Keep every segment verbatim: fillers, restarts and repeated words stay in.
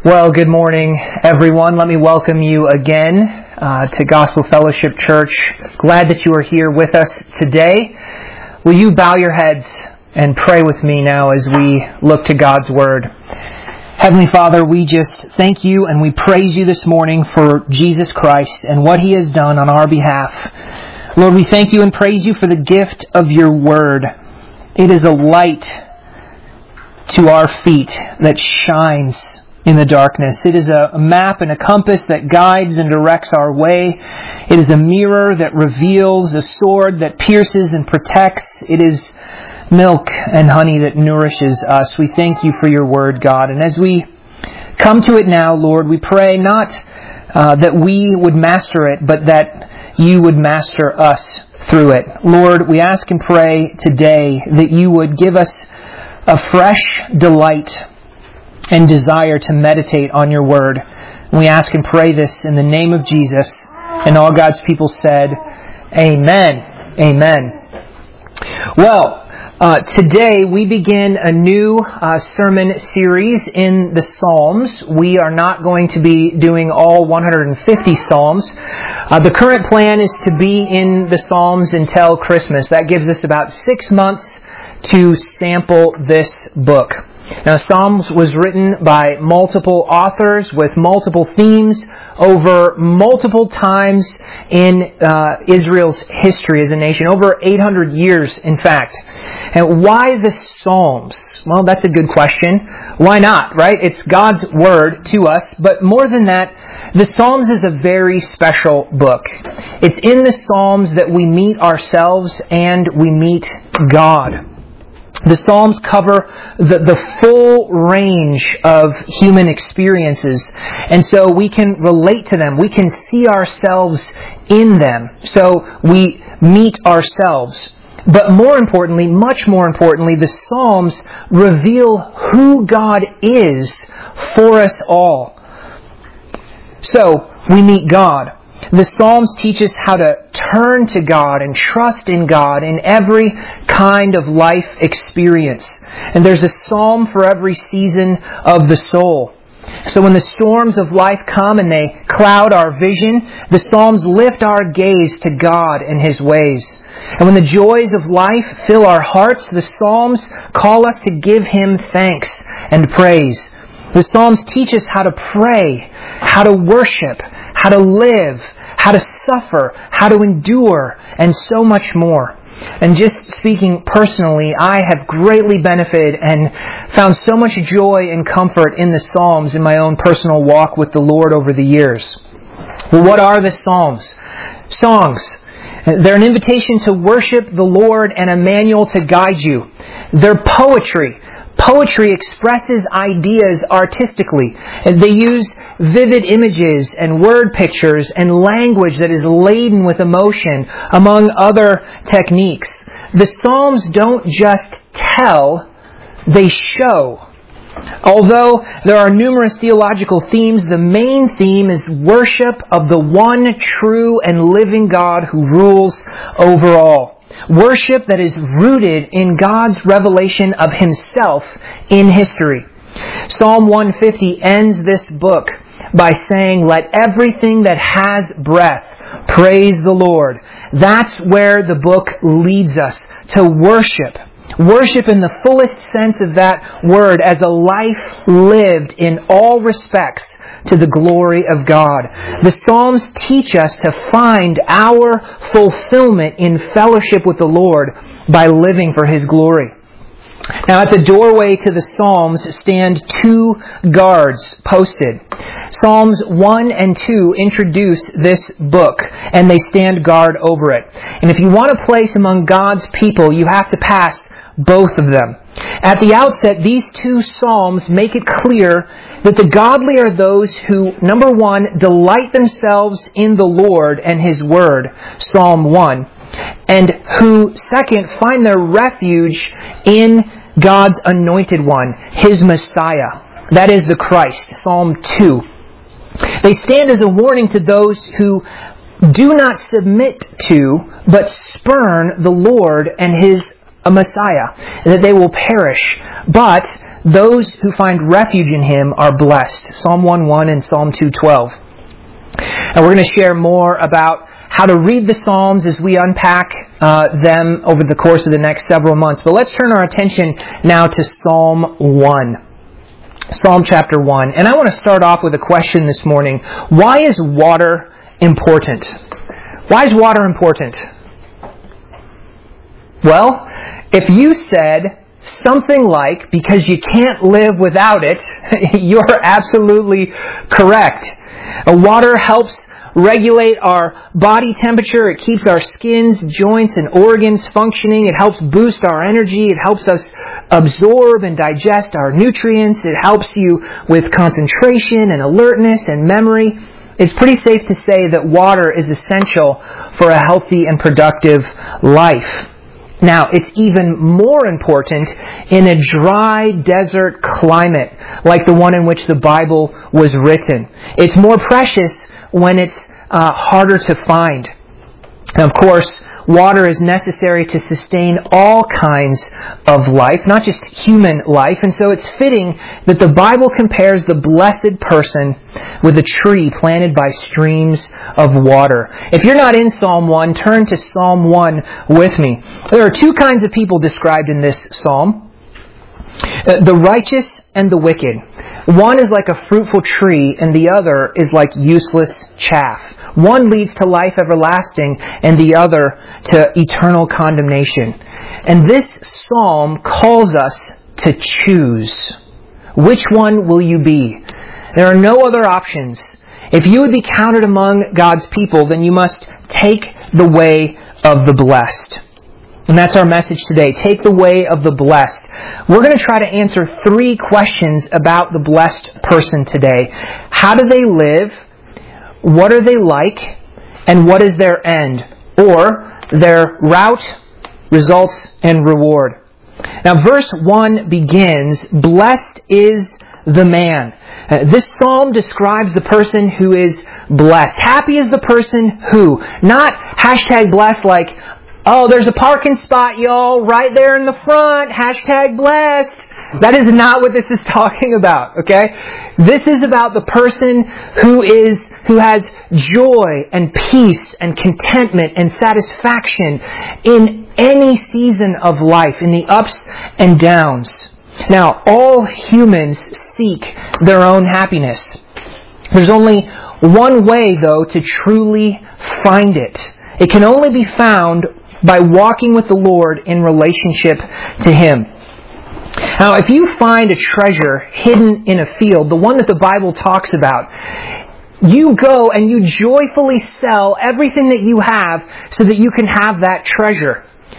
Well, good morning, everyone. Let me welcome you again uh, to Gospel Fellowship Church. Glad that you are here with us today. Will you bow your heads and pray with me now as we look to God's Word? Heavenly Father, we just thank you and we praise you this morning for Jesus Christ and what He has done on our behalf. Lord, we thank you and praise you for the gift of your Word. It is a light to our feet that shines in the darkness. It is a map and a compass that guides and directs our way. It is a mirror that reveals, a sword that pierces and protects. It is milk and honey that nourishes us. We thank you for your word, God. And as we come to it now, Lord, we pray not uh, that we would master it, but that you would master us through it. Lord, we ask and pray today that you would give us a fresh delight and desire to meditate on your word. We ask and pray this in the name of Jesus. And all God's people said, Amen. Amen. Well, uh, today we begin a new uh, sermon series in the Psalms. We are not going to be doing all one hundred fifty Psalms. Uh, the current plan is to be in the Psalms until Christmas. That gives us about six months to sample this book. Now, Psalms was written by multiple authors with multiple themes over multiple times in uh, Israel's history as a nation, over eight hundred years, in fact. And why the Psalms? Well, that's a good question. Why not, right? It's God's word to us, but more than that, the Psalms is a very special book. It's in the Psalms that we meet ourselves and we meet God. The Psalms cover the, the full range of human experiences, and so we can relate to them. We can see ourselves in them. So we meet ourselves. But more importantly, much more importantly, the Psalms reveal who God is for us all. So we meet God. The Psalms teach us how to turn to God and trust in God in every kind of life experience. And there's a psalm for every season of the soul. So when the storms of life come and they cloud our vision, the Psalms lift our gaze to God and His ways. And when the joys of life fill our hearts, the Psalms call us to give Him thanks and praise. The Psalms teach us how to pray, how to worship, how to live, how to suffer, how to endure, and so much more. And just speaking personally, I have greatly benefited and found so much joy and comfort in the Psalms in my own personal walk with the Lord over the years. Well, what are the Psalms? Songs. They're an invitation to worship the Lord and a manual to guide you. They're poetry. Poetry expresses ideas artistically. They use vivid images and word pictures and language that is laden with emotion, among other techniques. The Psalms don't just tell, they show. Although there are numerous theological themes, the main theme is worship of the one true and living God who rules over all. Worship that is rooted in God's revelation of Himself in history. Psalm one fifty ends this book by saying, "Let everything that has breath praise the Lord." That's where the book leads us, to worship. Worship in the fullest sense of that word as a life lived in all respects to the glory of God. The Psalms teach us to find our fulfillment in fellowship with the Lord by living for His glory. Now, at the doorway to the Psalms stand two guards posted. Psalms one and two introduce this book, and they stand guard over it. And if you want a place among God's people, you have to pass both of them. At the outset, these two Psalms make it clear that the godly are those who, number one, delight themselves in the Lord and His Word, Psalm one, and who, second, find their refuge in God's anointed one, His Messiah. That is the Christ, Psalm two. They stand as a warning to those who do not submit to, but spurn the Lord and His Messiah, that they will perish. But those who find refuge in Him are blessed. Psalm one one and Psalm two twelve. And we're going to share more about how to read the Psalms as we unpack uh, them over the course of the next several months. But let's turn our attention now to Psalm one. Psalm chapter one. And I want to start off with a question this morning. Why is water important? Why is water important? Well, if you said something like, because you can't live without it, you're absolutely correct. Uh, water helps regulate our body temperature. It keeps our skins, joints, and organs functioning. It helps boost our energy. It helps us absorb and digest our nutrients. It helps you with concentration and alertness and memory. It's pretty safe to say that water is essential for a healthy and productive life. Now, it's even more important in a dry desert climate like the one in which the Bible was written. It's more precious when it's uh, harder to find. And of course, water is necessary to sustain all kinds of life, not just human life. And so it's fitting that the Bible compares the blessed person with a tree planted by streams of water. If you're not in Psalm one, turn to Psalm one with me. There are two kinds of people described in this psalm. The righteous and the wicked. One is like a fruitful tree, and the other is like useless chaff. One leads to life everlasting, and the other to eternal condemnation. And this psalm calls us to choose. Which one will you be? There are no other options. If you would be counted among God's people, then you must take the way of the blessed. And that's our message today. Take the way of the blessed. We're going to try to answer three questions about the blessed person today. How do they live? What are they like? And what is their end? Or their route, results, and reward. Now, verse one begins, "Blessed is the man." Uh, this psalm describes the person who is blessed. Happy is the person who, not hashtag blessed like, oh, there's a parking spot, y'all, right there in the front. Hashtag blessed. That is not what this is talking about, okay? This is about the person who is, who has joy and peace and contentment and satisfaction in any season of life, in the ups and downs. Now, all humans seek their own happiness. There's only one way, though, to truly find it. It can only be found by walking with the Lord in relationship to Him. Now, if you find a treasure hidden in a field, the one that the Bible talks about, you go and you joyfully sell everything that you have so that you can have that treasure.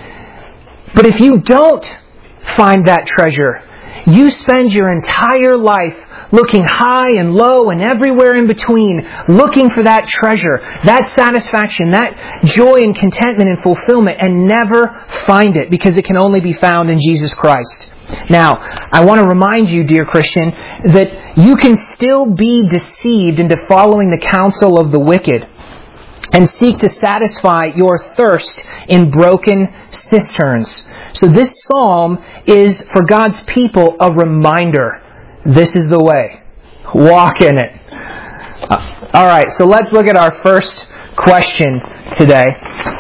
But if you don't find that treasure, you spend your entire life looking high and low and everywhere in between, looking for that treasure, that satisfaction, that joy and contentment and fulfillment, and never find it because it can only be found in Jesus Christ. Now, I want to remind you, dear Christian, that you can still be deceived into following the counsel of the wicked and seek to satisfy your thirst in broken cisterns. So this psalm is, for God's people, a reminder. This is the way. Walk in it. Uh, all right, so let's look at our first question today.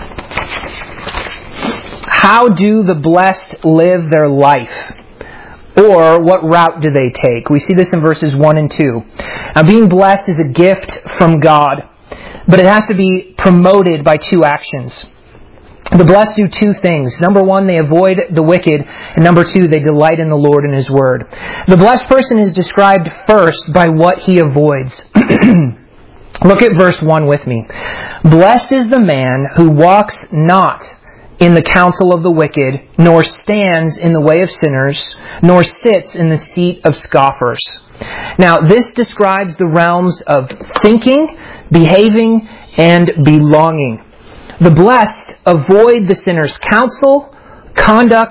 How do the blessed live their life? Or what route do they take? We see this in verses one and two. Now, being blessed is a gift from God, but it has to be promoted by two actions. The blessed do two things. Number one, they avoid the wicked. And number two, they delight in the Lord and His Word. The blessed person is described first by what he avoids. Look at verse one with me. Blessed is the man who walks not in the counsel of the wicked, nor stands in the way of sinners, nor sits in the seat of scoffers. Now, this describes the realms of thinking, behaving, and belonging. The blessed avoid the sinner's counsel, conduct,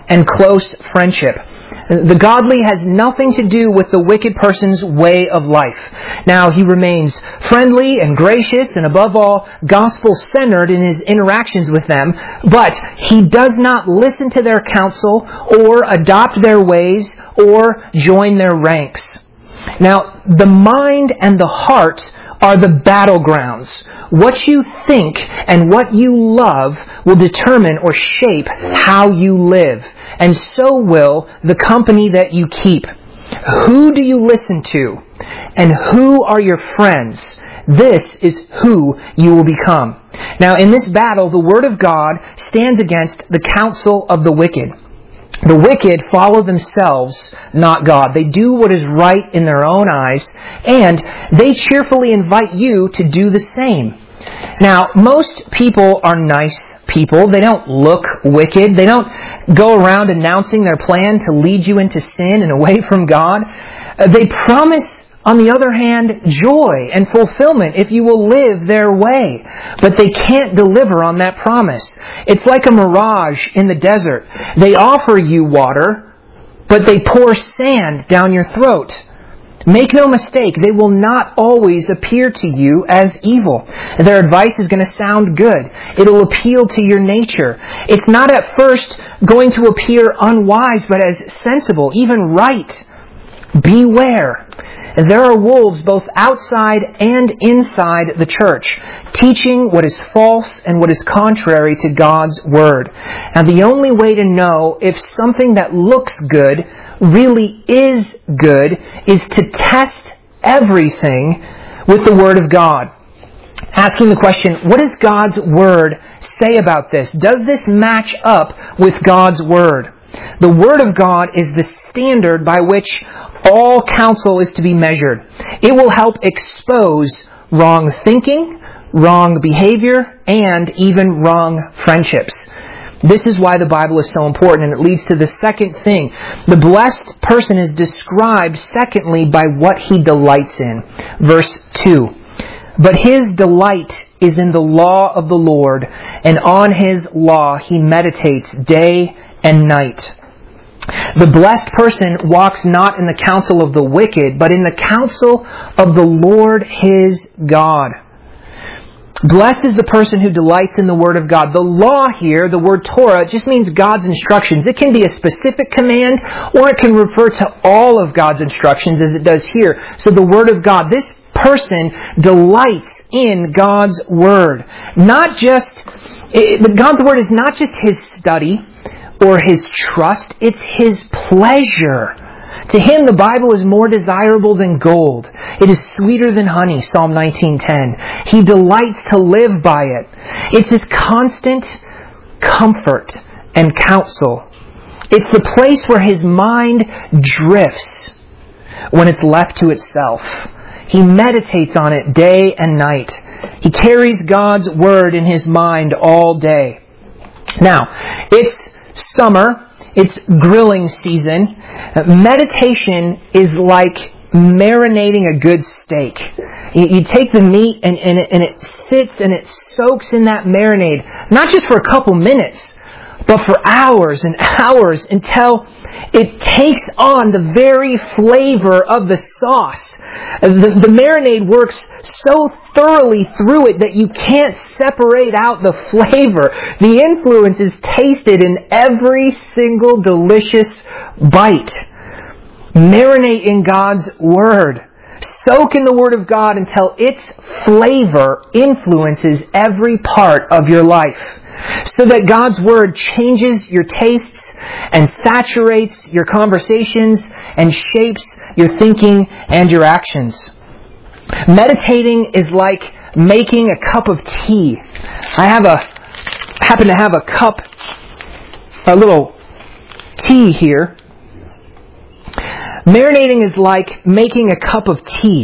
and close friendship. The godly has nothing to do with the wicked person's way of life. Now, he remains friendly and gracious and above all, gospel-centered in his interactions with them, but he does not listen to their counsel or adopt their ways or join their ranks. Now, the mind and the heart are the battlegrounds. What you think and what you love will determine or shape how you live. And so will the company that you keep. Who do you listen to? And who are your friends? This is who you will become. Now, in this battle, the Word of God stands against the counsel of the wicked. The wicked follow themselves, not God. They do what is right in their own eyes, and they cheerfully invite you to do the same. Now, most people are nice people. They don't look wicked. They don't go around announcing their plan to lead you into sin and away from God. They promise, on the other hand, joy and fulfillment if you will live their way. But they can't deliver on that promise. It's like a mirage in the desert. They offer you water, but they pour sand down your throat. Make no mistake, they will not always appear to you as evil. Their advice is going to sound good. It'll appeal to your nature. It's not at first going to appear unwise, but as sensible, even right. Beware. There are wolves both outside and inside the church, teaching what is false and what is contrary to God's Word. And the only way to know if something that looks good really is good is to test everything with the Word of God. Asking the question, what does God's Word say about this? Does this match up with God's Word? The Word of God is the standard by which all counsel is to be measured. It will help expose wrong thinking, wrong behavior, and even wrong friendships. This is why the Bible is so important, and it leads to the second thing. The blessed person is described, secondly, by what he delights in. Verse two. But his delight is in the law of the Lord, and on his law he meditates day and night. The blessed person walks not in the counsel of the wicked, but in the counsel of the Lord his God. Blessed is the person who delights in the Word of God. The law here, the word Torah, just means God's instructions. It can be a specific command, or it can refer to all of God's instructions as it does here. So the Word of God, this person delights in God's Word. Not just, it, God's Word is not just his study or his trust, it's his pleasure. To him, the Bible is more desirable than gold. It is sweeter than honey, Psalm nineteen ten. He delights to live by it. It's his constant comfort and counsel. It's the place where his mind drifts when it's left to itself. He meditates on it day and night. He carries God's Word in his mind all day. Now, it's summer. It's grilling season. Meditation is like marinating a good steak. You, you take the meat and, and, it, and it sits and it soaks in that marinade, not just for a couple minutes, but for hours and hours until it takes on the very flavor of the sauce. The, the marinade works so thoroughly through it that you can't separate out the flavor. The influence is tasted in every single delicious bite. Marinate in God's Word. Soak in the Word of God until its flavor influences every part of your life. So that God's Word changes your tastes and saturates your conversations and shapes your thinking and your actions. Meditating is like making a cup of tea. I have a happen to have a cup, a little tea here. Marinating is like making a cup of tea.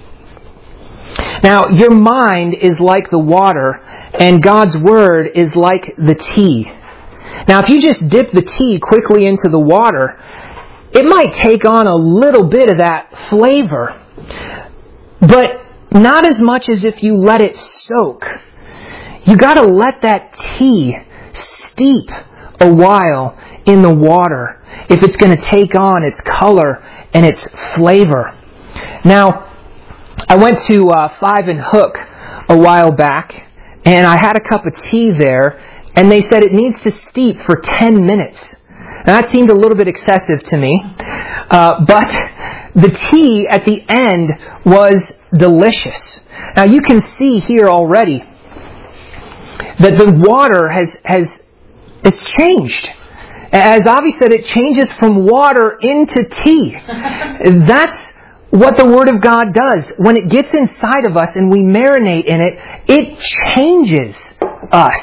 Now, your mind is like the water, and God's Word is like the tea. Now, if you just dip the tea quickly into the water, it might take on a little bit of that flavor, but not as much as if you let it soak. You got to let that tea steep a while in the water if it's going to take on its color and its flavor. Now, I went to uh, Five and Hook a while back, and I had a cup of tea there, and they said it needs to steep for ten minutes. Now, that seemed a little bit excessive to me, uh, but the tea at the end was delicious. Now, you can see here already that the water has has has changed. As Avi said, it changes from water into tea. That's what the Word of God does. When it gets inside of us and we marinate in it, it changes us.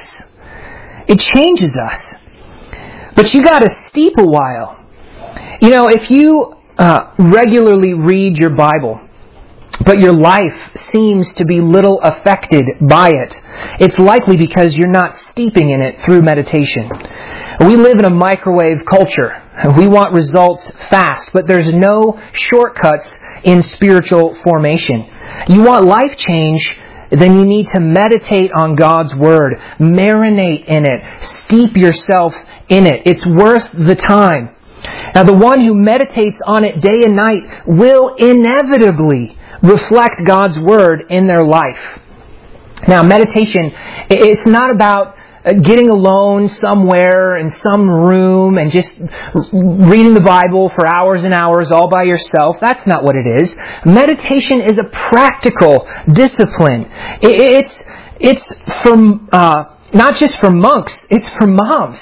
It changes us. But you got to steep a while. You know, if you uh, regularly read your Bible, but your life seems to be little affected by it, it's likely because you're not steeping in it through meditation. We live in a microwave culture. We want results fast, but there's no shortcuts in spiritual formation. You want life change, then you need to meditate on God's Word. Marinate in it. Steep yourself in it. It's worth the time. Now, the one who meditates on it day and night will inevitably reflect God's Word in their life. Now, meditation, it's not about getting alone somewhere in some room and just reading the Bible for hours and hours all by yourself. That's not what it is. Meditation is a practical discipline. It's it's for uh, not just for monks. It's for moms.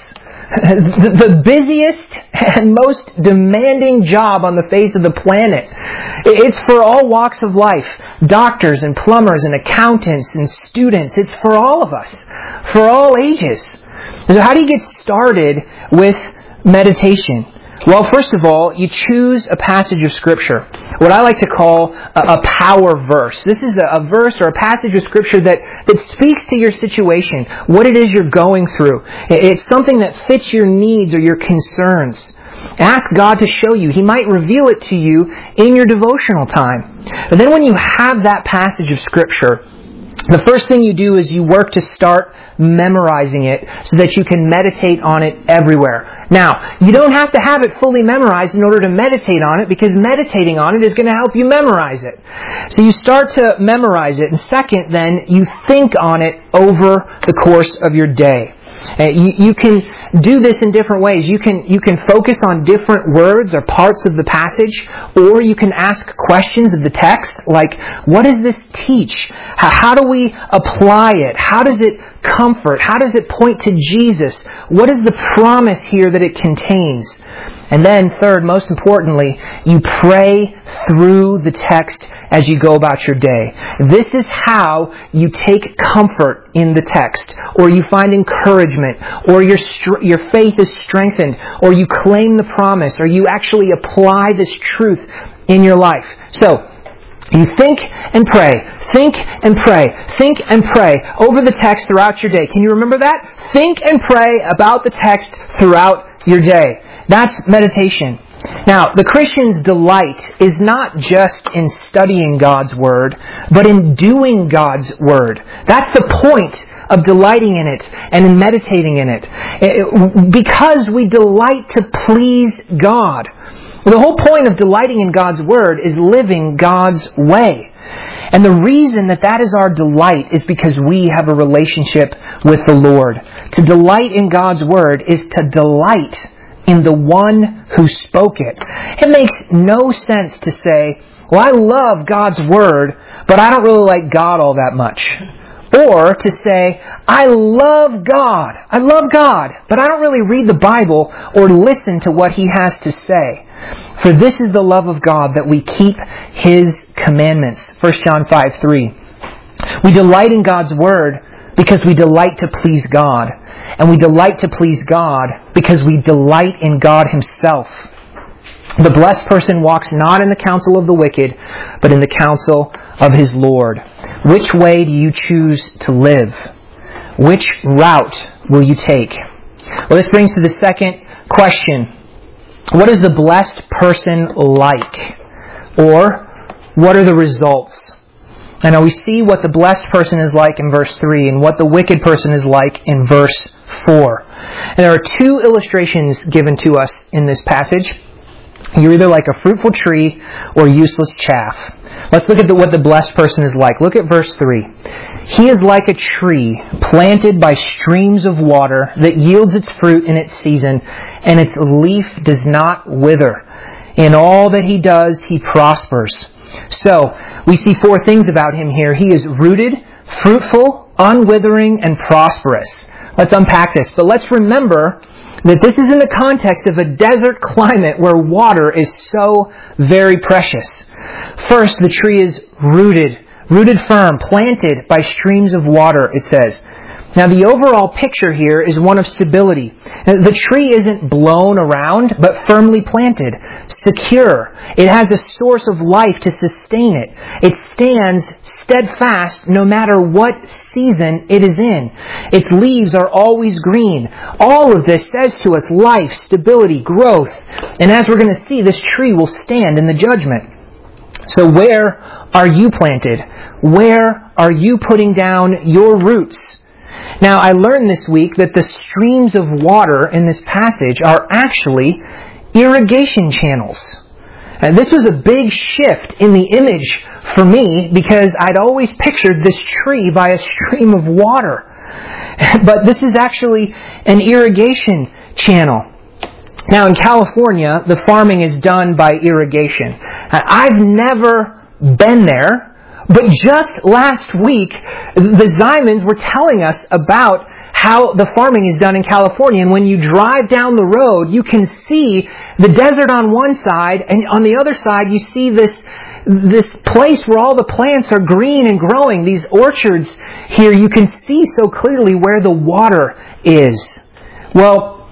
The busiest and most demanding job on the face of the planet. It's for all walks of life. Doctors and plumbers and accountants and students. It's for all of us. For all ages. So how do you get started with meditation? Well, first of all, you choose a passage of Scripture, what I like to call a, a power verse. This is a, a verse or a passage of Scripture that, that speaks to your situation, what it is you're going through. It's something that fits your needs or your concerns. Ask God to show you. He might reveal it to you in your devotional time. But then when you have that passage of Scripture, the first thing you do is you work to start memorizing it so that you can meditate on it everywhere. Now, you don't have to have it fully memorized in order to meditate on it, because meditating on it is going to help you memorize it. So you start to memorize it, and second, then, you think on it over the course of your day. Uh, you, you can do this in different ways. You can you can focus on different words or parts of the passage, or you can ask questions of the text, like, what does this teach? How, how do we apply it? How does it comfort? How does it point to Jesus? What is the promise here that it contains? And then third, most importantly, you pray through the text as you go about your day. This is how you take comfort in the text, or you find encouragement, or your your faith is strengthened, or you claim the promise, or you actually apply this truth in your life. So, you think and pray, think and pray, think and pray over the text throughout your day. Can you remember that? Think and pray about the text throughout your day. That's meditation. Now, the Christian's delight is not just in studying God's Word, but in doing God's Word. That's the point of delighting in it and in meditating in it. Because we delight to please God. The whole point of delighting in God's Word is living God's way. And the reason that that is our delight is because we have a relationship with the Lord. To delight in God's Word is to delight in the one who spoke it. It makes no sense to say, well, I love God's Word, but I don't really like God all that much. Or to say, I love God. I love God, but I don't really read the Bible or listen to what He has to say. For this is the love of God, that we keep His commandments. First John five three. We delight in God's Word because we delight to please God. And we delight to please God because we delight in God Himself. The blessed person walks not in the counsel of the wicked, but in the counsel of his Lord. Which way do you choose to live? Which route will you take? Well, this brings to the second question. What is the blessed person like? Or, what are the results? And now we see what the blessed person is like in verse three and what the wicked person is like in verse four. And there are two illustrations given to us in this passage. You're either like a fruitful tree or useless chaff. Let's look at the, what the blessed person is like. Look at verse three. He is like a tree planted by streams of water that yields its fruit in its season, and its leaf does not wither. In all that he does, he prospers. So, we see four things about him here. He is rooted, fruitful, unwithering, and prosperous. Let's unpack this. But let's remember that this is in the context of a desert climate where water is so very precious. First, the tree is rooted, rooted firm, planted by streams of water, it says. Now, the overall picture here is one of stability. The tree isn't blown around, but firmly planted, secure. It has a source of life to sustain it. It stands steadfast no matter what season it is in. Its leaves are always green. All of this says to us life, stability, growth. And as we're going to see, this tree will stand in the judgment. So where are you planted? Where are you putting down your roots? Now, I learned this week that the streams of water in this passage are actually irrigation channels. And this was a big shift in the image for me because I'd always pictured this tree by a stream of water. But this is actually an irrigation channel. Now, in California, the farming is done by irrigation. I've never been there. But just last week, the Zymans were telling us about how the farming is done in California. And when you drive down the road, you can see the desert on one side, and on the other side, you see this this place where all the plants are green and growing. These orchards here, you can see so clearly where the water is. Well,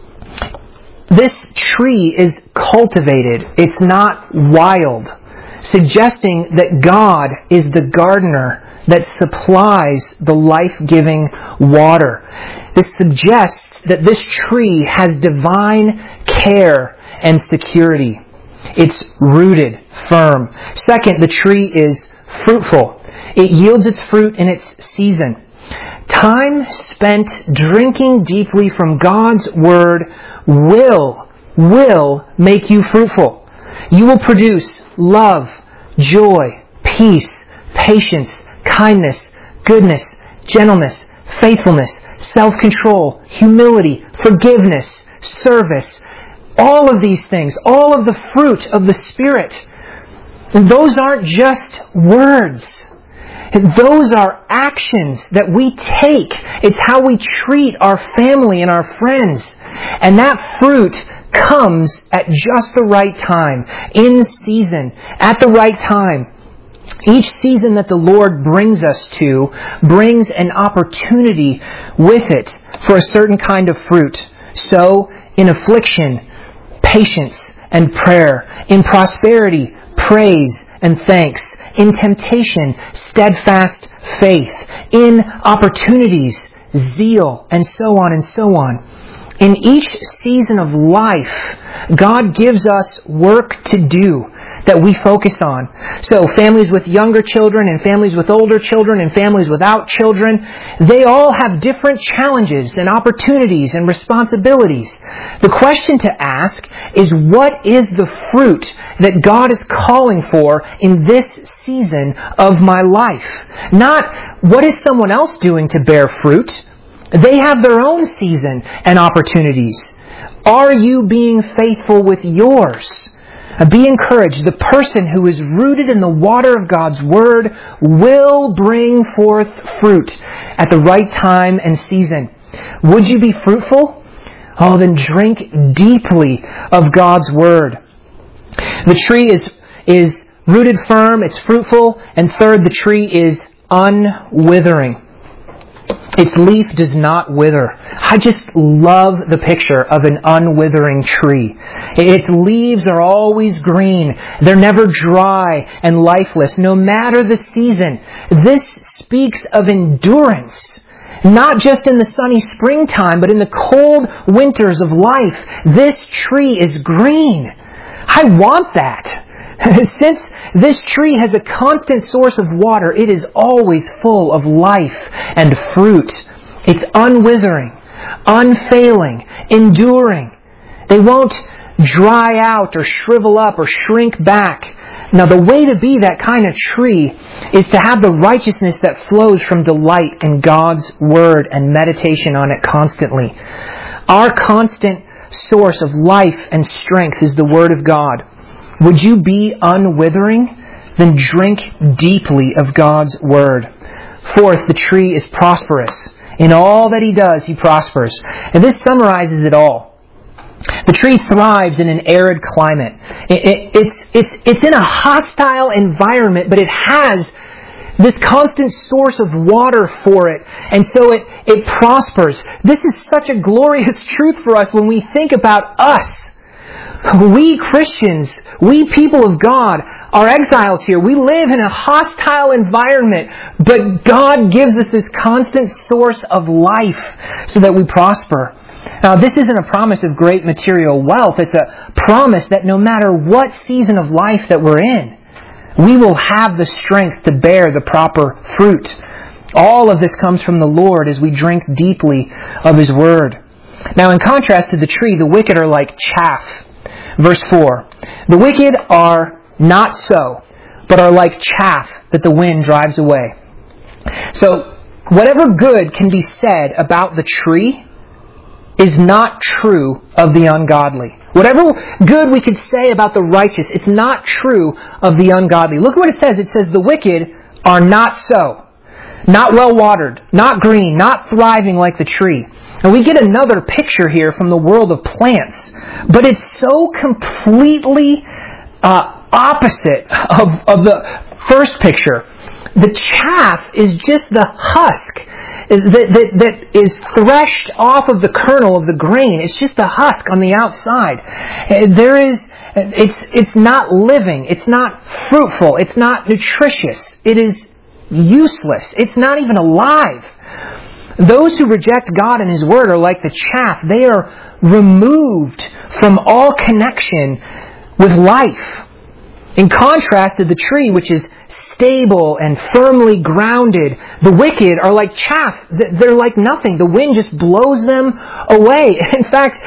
this tree is cultivated. It's not wild, suggesting that God is the gardener that supplies the life-giving water. This suggests that this tree has divine care and security. It's rooted firm. Second, the tree is fruitful. It yields its fruit in its season. Time spent drinking deeply from God's Word will, will make you fruitful. You will produce love, joy, peace, patience, kindness, goodness, gentleness, faithfulness, self-control, humility, forgiveness, service. All of these things, all of the fruit of the Spirit. And those aren't just words. Those are actions that we take. It's how we treat our family and our friends. And that fruit comes at just the right time, in season, at the right time. Each season that the Lord brings us to brings an opportunity with it for a certain kind of fruit. So, in affliction, patience and prayer. In prosperity, praise and thanks. In temptation, steadfast faith. In opportunities, zeal, and so on and so on. In each season of life, God gives us work to do that we focus on. So families with younger children and families with older children and families without children, they all have different challenges and opportunities and responsibilities. The question to ask is, what is the fruit that God is calling for in this season of my life? Not, what is someone else doing to bear fruit? They have their own season and opportunities. Are you being faithful with yours? Be encouraged. The person who is rooted in the water of God's Word will bring forth fruit at the right time and season. Would you be fruitful? Oh, then drink deeply of God's Word. The tree is, is rooted firm, it's fruitful, and third, the tree is unwithering. Its leaf does not wither. I just love the picture of an unwithering tree. Its leaves are always green. They're never dry and lifeless, no matter the season. This speaks of endurance, not just in the sunny springtime, but in the cold winters of life. This tree is green. I want that. Since this tree has a constant source of water, it is always full of life and fruit. It's unwithering. unfailing, enduring. They won't dry out or shrivel up or shrink back. Now, the way to be that kind of tree is to have the righteousness that flows from delight in God's Word and meditation on it constantly. Our constant source of life and strength is the Word of God. Would you be unwithering? Then drink deeply of God's Word. Fourth, the tree is prosperous. In all that he does, he prospers. And this summarizes it all. The tree thrives in an arid climate. It, it, it's, it's, it's in a hostile environment, but it has this constant source of water for it. And so it, it prospers. This is such a glorious truth for us when we think about us. We Christians, we people of God, are exiles here. We live in a hostile environment, but God gives us this constant source of life so that we prosper. Now, this isn't a promise of great material wealth. It's a promise that no matter what season of life that we're in, we will have the strength to bear the proper fruit. All of this comes from the Lord as we drink deeply of His Word. Now, in contrast to the tree, the wicked are like chaff. Verse four, the wicked are not so, but are like chaff that the wind drives away. So, whatever good can be said about the tree is not true of the ungodly. Whatever good we could say about the righteous, it's not true of the ungodly. Look at what it says. It says the wicked are not so. Not well watered, not green, not thriving like the tree. And we get another picture here from the world of plants. But it's so completely uh, opposite of, of the first picture. The chaff is just the husk that, that, that is threshed off of the kernel of the grain. It's just the husk on the outside. There is, it's, it's not living. It's not fruitful. It's not nutritious. It is useless. It's not even alive. Those who reject God and His Word are like the chaff. They are removed from all connection with life. In contrast to the tree, which is stable and firmly grounded, the wicked are like chaff. They're like nothing. The wind just blows them away. In fact,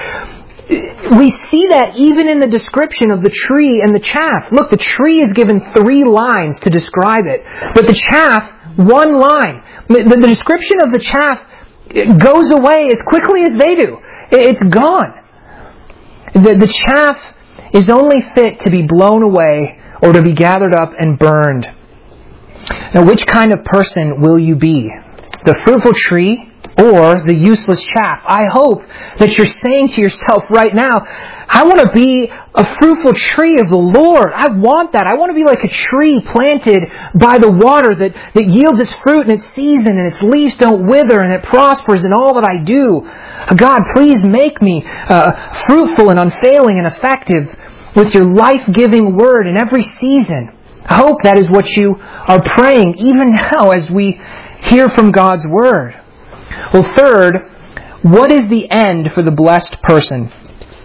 we see that even in the description of the tree and the chaff. Look, the tree is given three lines to describe it, but the chaff, one line. The, the description of the chaff goes away as quickly as they do. It's gone. The, the chaff is only fit to be blown away or to be gathered up and burned. Now, which kind of person will you be? The fruitful tree or the useless chaff? I hope that you're saying to yourself right now, I want to be a fruitful tree of the Lord. I want that. I want to be like a tree planted by the water that, that yields its fruit in its season and its leaves don't wither and it prospers in all that I do. God, please make me uh, fruitful and unfailing and effective with your life-giving Word in every season. I hope that is what you are praying even now as we hear from God's Word. Well, third, what is the end for the blessed person?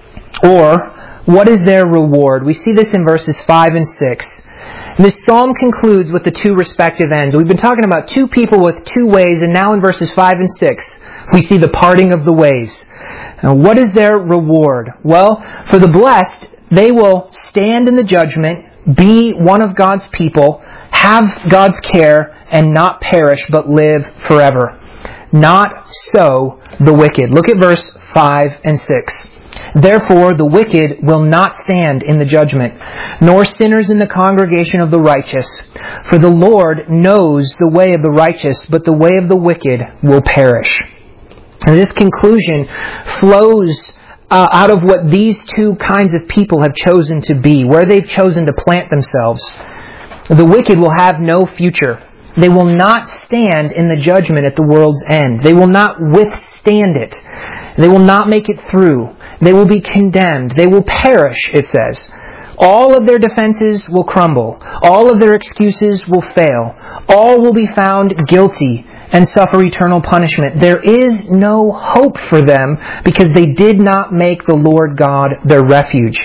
Or, what is their reward? We see this in verses five and six. And this psalm concludes with the two respective ends. We've been talking about two people with two ways, and now in verses five and six, we see the parting of the ways. Now, what is their reward? Well, for the blessed, they will stand in the judgment, be one of God's people, have God's care, and not perish, but live forever. Not so the wicked. Look at verse five and six. Therefore the wicked will not stand in the judgment, nor sinners in the congregation of the righteous. For the Lord knows the way of the righteous, but the way of the wicked will perish. And this conclusion flows uh, out of what these two kinds of people have chosen to be, where they've chosen to plant themselves. The wicked will have no future. They will not stand in the judgment at the world's end. They will not withstand it. They will not make it through. They will be condemned. They will perish, it says. All of their defenses will crumble. All of their excuses will fail. All will be found guilty and suffer eternal punishment. There is no hope for them because they did not make the Lord God their refuge.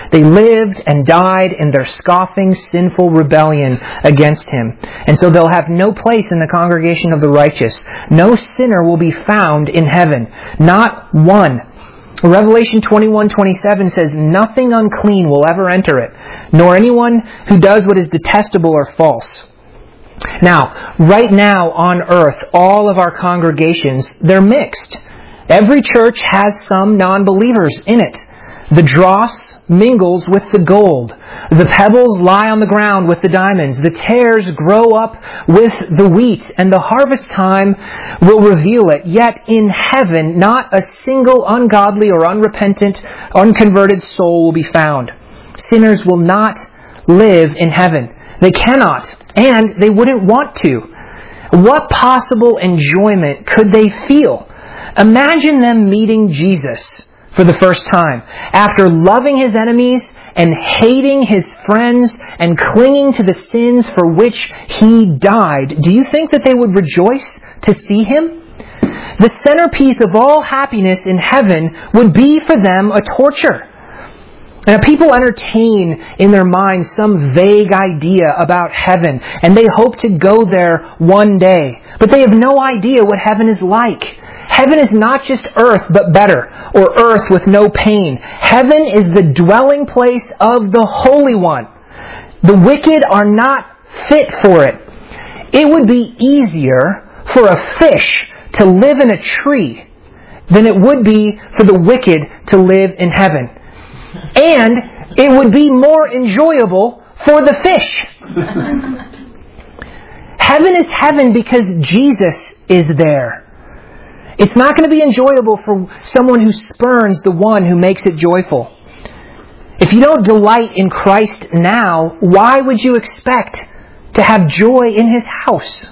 They lived and died in their scoffing, sinful rebellion against Him. And so they'll have no place in the congregation of the righteous. No sinner will be found in heaven. Not one. Revelation twenty-one twenty-seven says, "Nothing unclean will ever enter it, nor anyone who does what is detestable or false." Now, right now on earth, all of our congregations, they're mixed. Every church has some non-believers in it. The dross mingles with the gold. The pebbles lie on the ground with the diamonds. The tares grow up with the wheat, and the harvest time will reveal it. Yet in heaven, not a single ungodly or unrepentant, unconverted soul will be found. Sinners will not live in heaven. They cannot, and they wouldn't want to. What possible enjoyment could they feel? Imagine them meeting Jesus for the first time, after loving His enemies and hating His friends and clinging to the sins for which He died. Do you think that they would rejoice to see Him? The centerpiece of all happiness in heaven would be for them a torture. And people entertain in their minds some vague idea about heaven, and they hope to go there one day. But they have no idea what heaven is like. Heaven is not just earth, but better, or earth with no pain. Heaven is the dwelling place of the Holy One. The wicked are not fit for it. It would be easier for a fish to live in a tree than it would be for the wicked to live in heaven. And it would be more enjoyable for the fish. Heaven is heaven because Jesus is there. It's not going to be enjoyable for someone who spurns the one who makes it joyful. If you don't delight in Christ now, why would you expect to have joy in His house?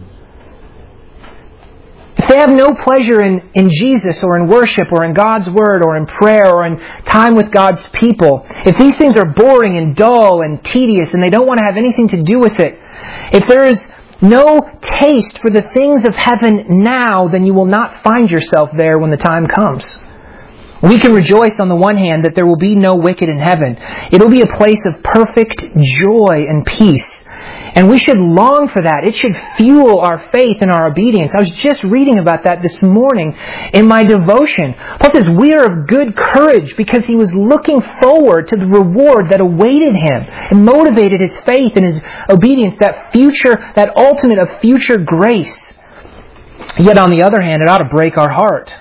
If they have no pleasure in, in Jesus or in worship or in God's Word or in prayer or in time with God's people, if these things are boring and dull and tedious and they don't want to have anything to do with it, if there is no taste for the things of heaven now, then you will not find yourself there when the time comes. We can rejoice on the one hand that there will be no wicked in heaven. It will be a place of perfect joy and peace. And we should long for that. It should fuel our faith and our obedience. I was just reading about that this morning in my devotion. Paul says, we are of good courage because he was looking forward to the reward that awaited him and motivated his faith and his obedience, that future, that ultimate of future grace. Yet on the other hand, it ought to break our heart.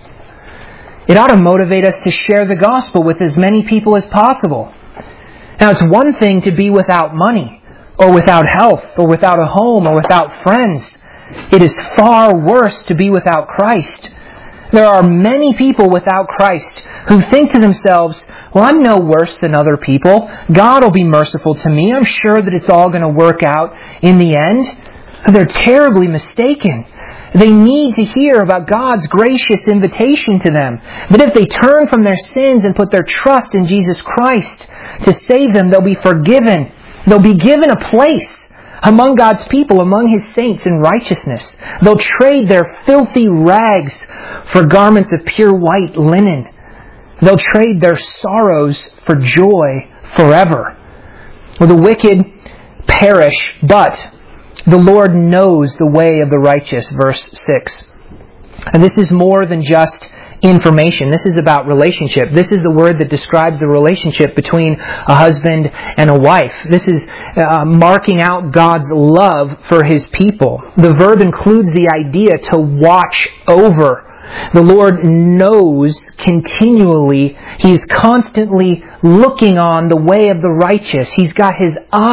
It ought to motivate us to share the gospel with as many people as possible. Now, it's one thing to be without money, or without health, or without a home, or without friends. It is far worse to be without Christ. There are many people without Christ who think to themselves, well, I'm no worse than other people. God will be merciful to me. I'm sure that it's all going to work out in the end. They're terribly mistaken. They need to hear about God's gracious invitation to them. But if they turn from their sins and put their trust in Jesus Christ to save them, they'll be forgiven. They'll be given a place among God's people, among His saints in righteousness. They'll trade their filthy rags for garments of pure white linen. They'll trade their sorrows for joy forever. Well, the wicked perish, but the Lord knows the way of the righteous, verse six. And this is more than just information. This is about relationship. This is the word that describes the relationship between a husband and a wife. This is uh, marking out God's love for His people. The verb includes the idea to watch over. The Lord knows continually. He's constantly looking on the way of the righteous. He's got His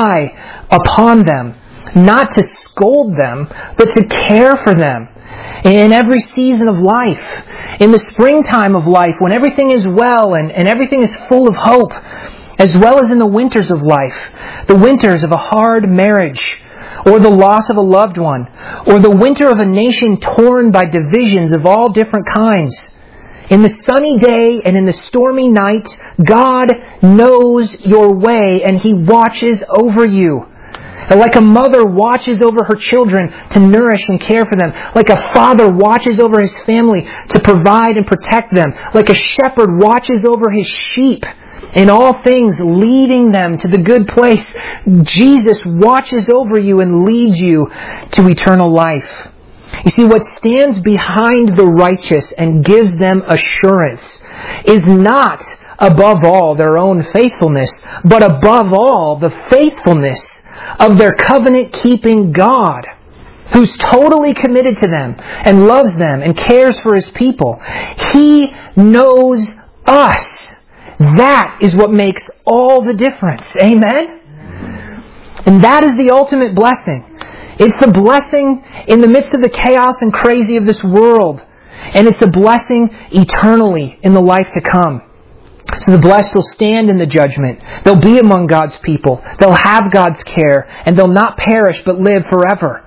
eye upon them. Not to scold them, but to care for them. In every season of life, in the springtime of life, when everything is well and, and everything is full of hope, as well as in the winters of life, the winters of a hard marriage, or the loss of a loved one, or the winter of a nation torn by divisions of all different kinds. In the sunny day and in the stormy night, God knows your way and He watches over you. And like a mother watches over her children to nourish and care for them. Like a father watches over his family to provide and protect them. Like a shepherd watches over his sheep In all things, leading them to the good place. Jesus watches over you and leads you to eternal life. You see, what stands behind the righteous and gives them assurance is not, above all, their own faithfulness, but above all, the faithfulness of their covenant-keeping God, who's totally committed to them and loves them and cares for His people. He knows us. That is what makes all the difference. Amen? And that is the ultimate blessing. It's the blessing in the midst of the chaos and crazy of this world. And it's a blessing eternally in the life to come. So the blessed will stand in the judgment. They'll be among God's people. They'll have God's care. And they'll not perish but live forever.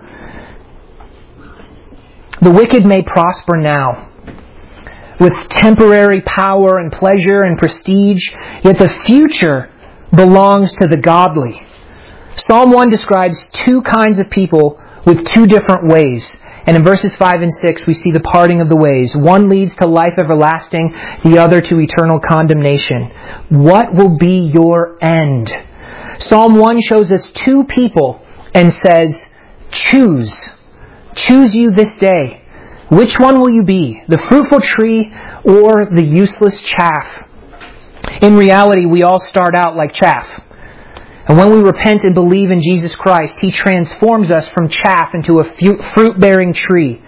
The wicked may prosper now, with temporary power and pleasure and prestige, yet the future belongs to the godly. Psalm one describes two kinds of people with two different ways. And in verses five and six, we see the parting of the ways. One leads to life everlasting, the other to eternal condemnation. What will be your end? Psalm one shows us two people and says, choose. Choose you this day. Which one will you be? The fruitful tree or the useless chaff? In reality, we all start out like chaff. And when we repent and believe in Jesus Christ, He transforms us from chaff into a fruit-bearing tree.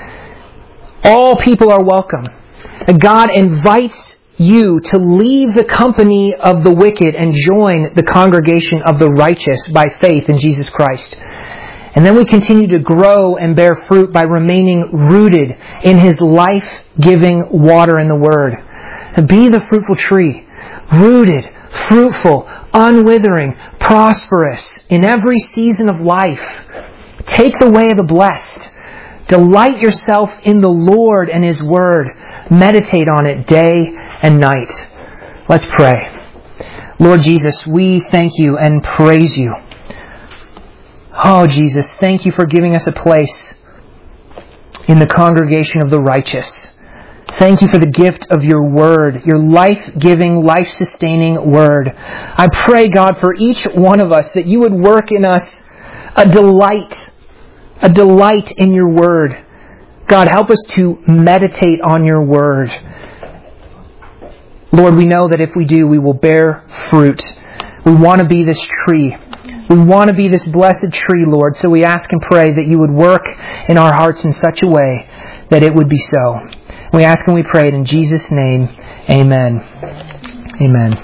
All people are welcome. God invites you to leave the company of the wicked and join the congregation of the righteous by faith in Jesus Christ. And then we continue to grow and bear fruit by remaining rooted in His life-giving water in the Word. And be the fruitful tree, rooted, fruitful, unwithering, prosperous in every season of life. Take the way of the blessed. Delight yourself in the Lord and His Word. Meditate on it day and night. Let's pray. Lord Jesus, we thank You and praise You. Oh, Jesus, thank You for giving us a place in the congregation of the righteous. Thank You for the gift of Your Word, Your life-giving, life-sustaining Word. I pray, God, for each one of us that You would work in us a delight, a delight in Your Word. God, help us to meditate on Your Word. Lord, we know that if we do, we will bear fruit. We want to be this tree. We want to be this blessed tree, Lord. So we ask and pray that You would work in our hearts in such a way that it would be so. We ask and we pray it in Jesus' name. Amen. Amen.